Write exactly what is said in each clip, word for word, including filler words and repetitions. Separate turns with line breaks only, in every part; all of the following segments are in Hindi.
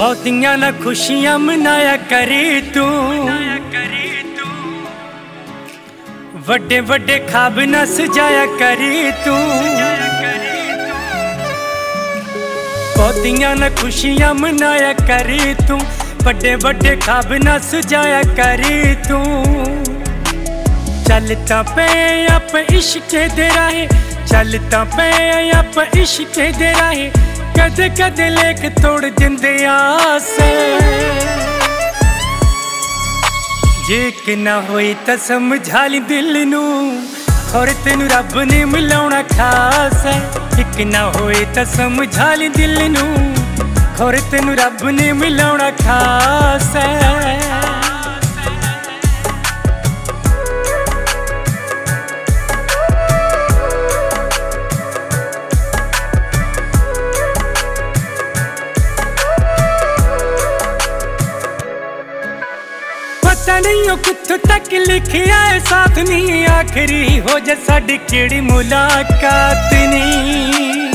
बहुतियां ना खुशियां मनाया करी तू, वड्डे वड्डे ख्वाब ना सजाया करी तू। बहुतियां ना खुशियां मनाया करी तू, वड्डे वड्डे ख्वाब ना सजाया करी तू। चलता पे आप इश्क दे राहे, चलता पे आप इश्क दे राहे, कदे कदे लेख तोड़ दिंदे आसे। जे कि ना होई तां समझा ली दिल नू, और तेनू रब ने मिलाउणा खास है। एक ना होई तां समझा ली दिल नू, और तेनू रब ने मिलाउणा खास है। पता नहीं हो कित्थों तक लिखिया है साथ नी, आखिरी हो जा साडी केड़ी मुलाकात नी।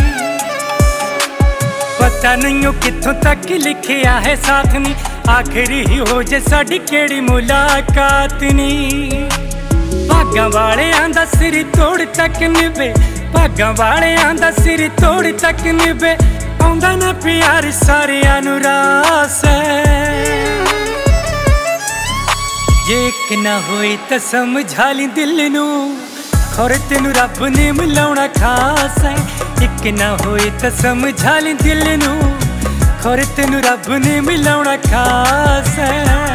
पता नहीं हो कित्थों तक लिखिया है साथ नी, आखिरी हो जा साडी केड़ी मुलाकात नी। भागां वाले आंदा सिर तोड़ तक निभे, भागां वाले आंदा सिर तोड़ तक निभे, आउंदा ना प्यार सारियां नू रास है। जे एक ना होई तां समझा ली दिल नू, और तेनू रब ने मिलाउणा खास है। एक ना होई तां समझा ली दिल नू, और तेनू रब ने मिलाउणा खास है।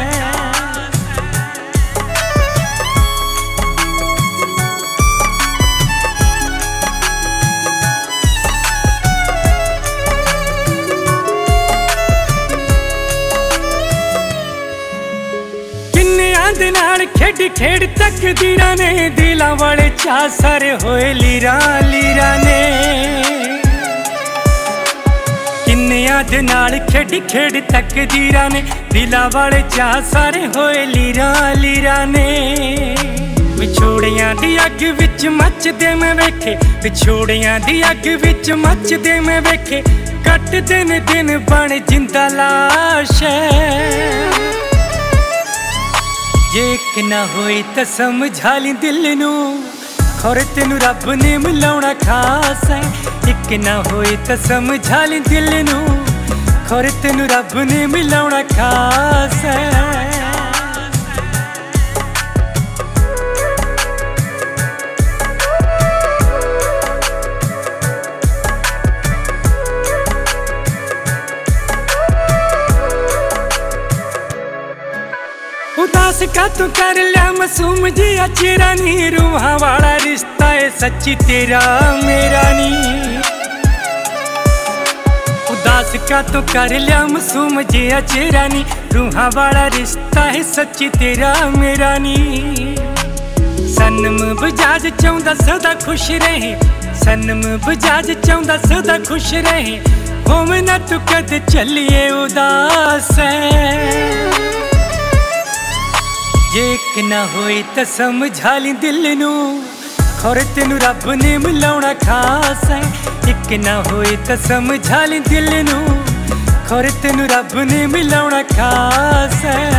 दे नाल खेड खेड तकदीरां ने, दिलां वाले चा सारे होए लीरां लीरां ने। किन्नियां दे नाल खेड खेड तकदीरां ने, दिलां वाले चा सारे होए लीरां लीरां ने। विछोड़ियां दी अग विच मचदे मैं वेखे, विछोड़ियां दी अग विच मचदे मैं वेखे, कटदे ने दिन बण जिंदा लाश है। जे एक ना होई तां समझा ली दिल नू, और तेनू रब ने मिलाउणा खास है। एक ना होई तां समझा ली दिल नू, और तेनू रब ने मिलाउणा खास है। उदास का तू कर लिया मासूम जिया चेहरा नी, रूहां वाला रिश्ता है सच्ची तेरा मेरा नी। उदास का तू कर लिया मासूम जिया चेहरा नी, रूहां वाला रिश्ता है सच्ची तेरा मेरा नी। सनम बजाज चाहुंदा सदा खुश रहे, सनम बजाज चाहुंदा सदा खुश रहे, होवे ना तू कदे चलिए उदास है। जे एक ना होई तां समझा ली दिल नू, और तेनू रब ने मिलाउणा खास है। एक ना होई तां समझा ली दिल नू, और तेनू रब ने मिलाउणा खास है।